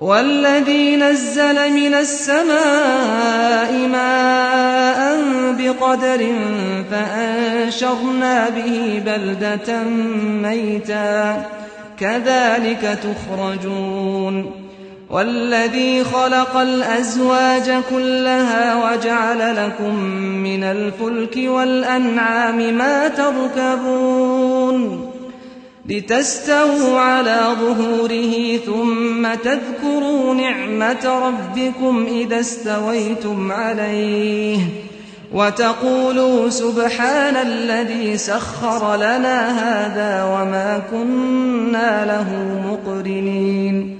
والذي نزل من السماء ماء بقدر فأنشرنا به بلدة ميتا كذلك تخرجون والذي خلق الأزواج كلها وجعل لكم من الفلك والأنعام ما تركبون لتستووا على ظهوره ثم تذكروا نعمة ربكم إذا استويتم عليه وتقولوا سبحان الذي سخر لنا هذا وما كنا له مقرنين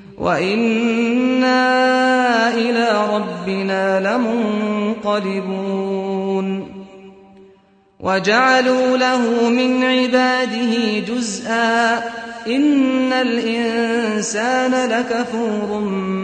وإنا إلى ربنا لمنقلبون وجعلوا له من عباده جزءا إن الإنسان لكفور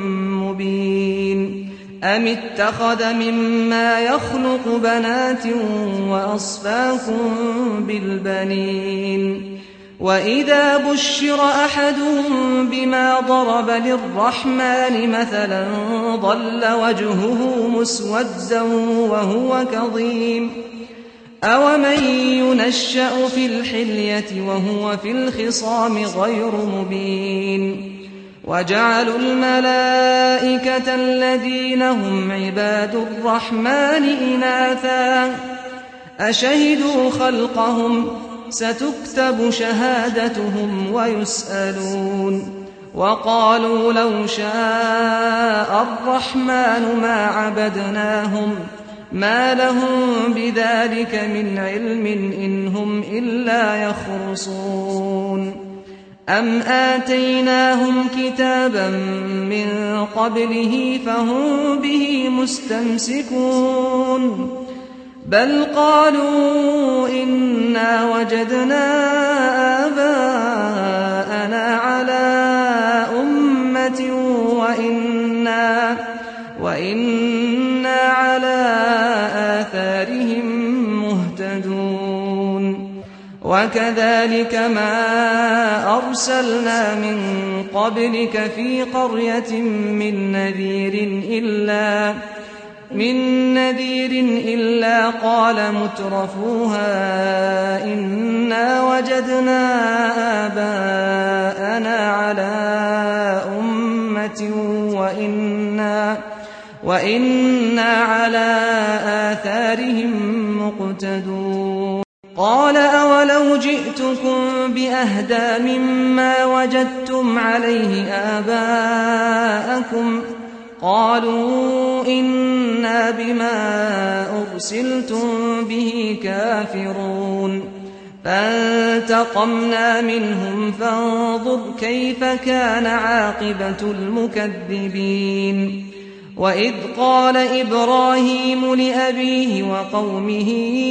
مبين أم اتخذ مما يخلق بنات وأصفاكم بالبنين وإذا بشر أحدهم بما ضرب للرحمن مثلا ظل وجهه مسودا وهو كظيم أومن ينشأ في الحلية وهو في الخصام غير مبين وجعلوا الملائكة الذين هم عباد الرحمن إناثا أشهدوا خلقهم ستكتب شهادتهم ويسألون وقالوا لو شاء الرحمن ما عبدناهم ما لهم بذلك من علم إن هم إلا يخرصون أم آتيناهم كتابا من قبله فهم به مستمسكون بل قالوا إنا وجدنا آباءنا على أمة وإنا على آثارهم مهتدون وكذلك ما أرسلنا من قبلك في قرية من نذير إلا قال مترفوها إنا وجدنا آباءنا على أمة وإنا على آثارهم مقتدون قال أولو جئتكم بأهدى مما وجدتم عليه آباءكم قالوا إنا بما أرسلتم به كافرون فانتقمنا منهم فانظر كيف كان عاقبة المكذبين وإذ قال إبراهيم لأبيه وقومه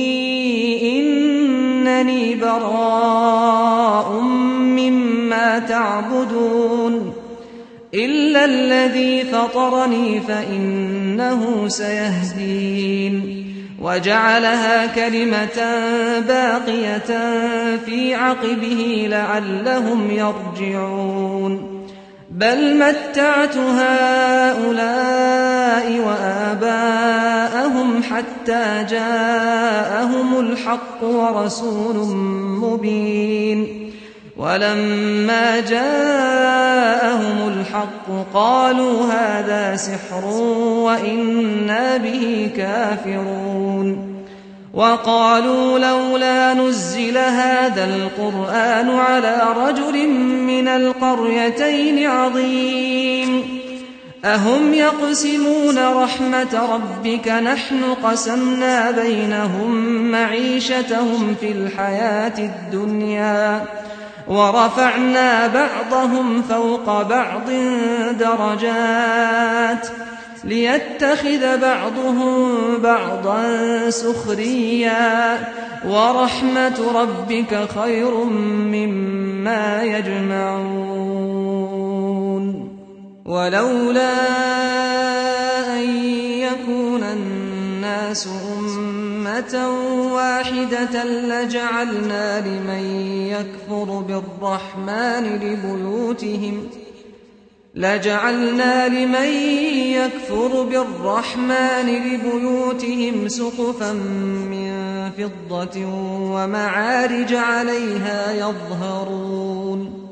إنني براء مما تعبدون إلا الذي فطرني فإنه سيهدين وجعلها كلمة باقية في عقبه لعلهم يرجعون بل متعت هؤلاء وآباءهم حتى جاءهم الحق ورسول مبين ولما جاءهم الحق قالوا هذا سحر وإنا به كافرون وقالوا لولا نزل هذا القرآن على رجل من القريتين عظيم أهم يقسمون رحمة ربك نحن قسمنا بينهم معيشتهم في الحياة الدنيا ورفعنا بعضهم فوق بعض درجات ليتخذ بعضهم بعضا سخريا ورحمة ربك خير مما يجمعون ولولا أن يكون الناس أمة واحدة لجعلنا لمن يكفر بالرحمن لجعلنا لمن يكفر بالرحمن لبيوتهم سقفا من فضة ومعارج عليها يظهرون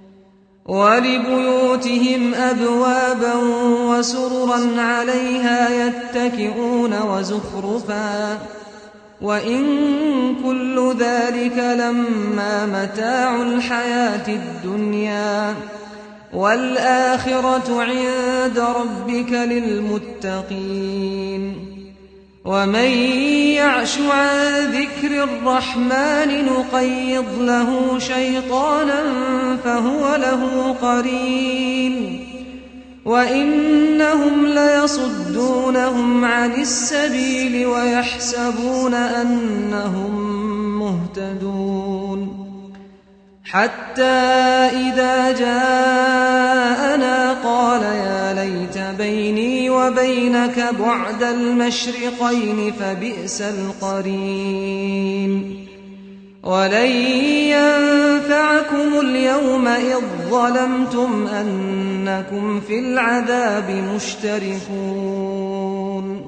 ولبيوتهم أبوابا وسررا عليها يتكئون وزخرفا وإن كل ذلك لما متاع الحياة الدنيا والآخرة عند ربك للمتقين ومن يعش عن ذكر الرحمن نقيض له شيطانا فهو له قرين وإنهم ليصدونهم عن السبيل ويحسبون أنهم مهتدون حتى إذا جاءنا قال يا ليت بيني وبينك بعد المشرقين فبئس القرين ولن ينفعكم اليوم إذ ظلمتم أنكم في العذاب مشتركون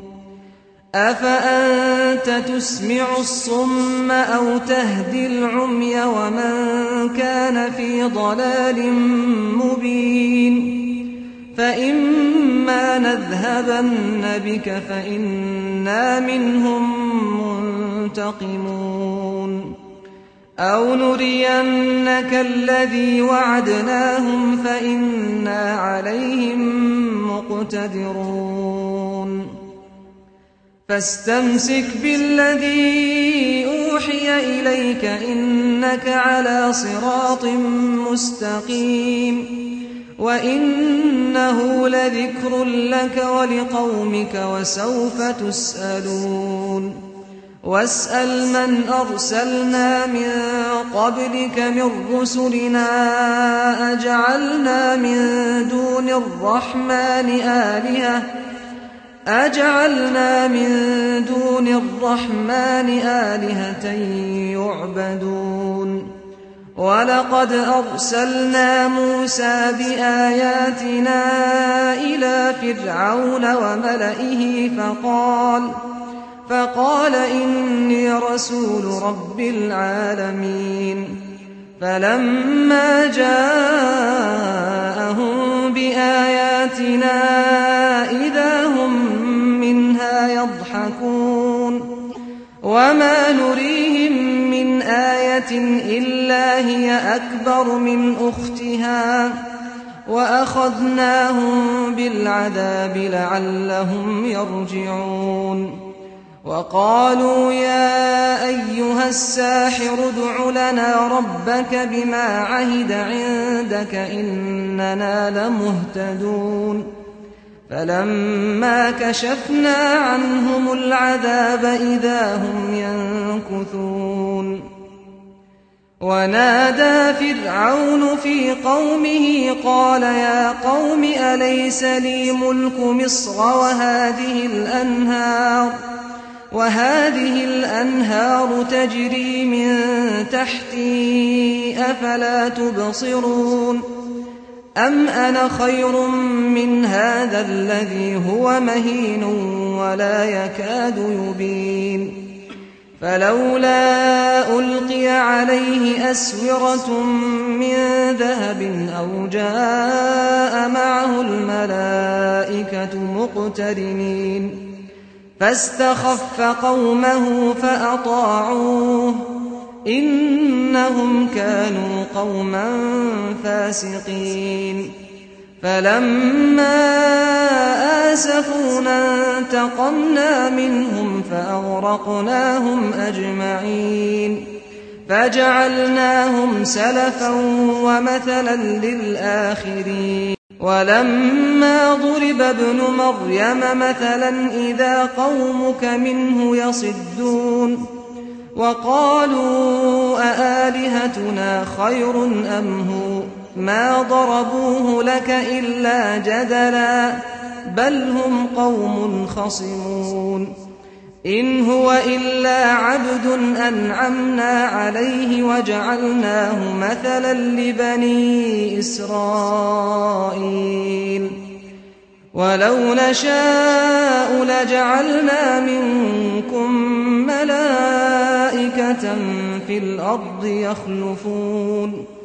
أفأنت تسمع الصم أو تهدي العمي ومن كان في ضلال مبين فإما نذهبن بك فإنا منهم منتقمون أو نرينك الذي وعدناهم فإنا عليهم مقتدرون فاستمسك بالذي أوحي إليك إنك على صراط مستقيم وإنه لذكر لك ولقومك وسوف تسألون واسأل من أرسلنا من قبلك من رسلنا أجعلنا من دون الرحمن آلهة يعبدون ولقد أرسلنا موسى بآياتنا إلى فرعون وملئه فقال إني رسول رب العالمين فلما جاءهم بآياتنا إذا هم منها يضحكون وما نريهم من آية إلا هي أكبر من أختها وأخذناهم بالعذاب لعلهم يرجعون وقالوا يا أيها الساحر ادع لنا ربك بما عهد عندك إننا لمهتدون فلما كشفنا عنهم العذاب إذا هم ينكثون ونادى فرعون في قومه قال يا قوم أليس لي ملك مصر وهذه الأنهار تجري من تحتي أفلا تبصرون أم أنا خير من هذا الذي هو مهين ولا يكاد يبين فلولا ألقي عليه أسورة من ذهب أو جاء معه الملائكة مقترنين فاستخف قومه فأطاعوه إنهم كانوا قوما فاسقين فلما آسفونا انتقمنا منهم فأغرقناهم أجمعين فجعلناهم سلفا ومثلا للآخرين ولما ضرب ابن مريم مثلا إذا قومك منه يصدون وقالوا أآلهتنا خير أم هو ما ضربوه لك إلا جدلا بل هم قوم خصمون إن هو إلا عبد أنعمنا عليه وجعلناه مثلا لبني إسرائيل ولو نشاء لجعلنا منكم ملائكة في الأرض يخلفون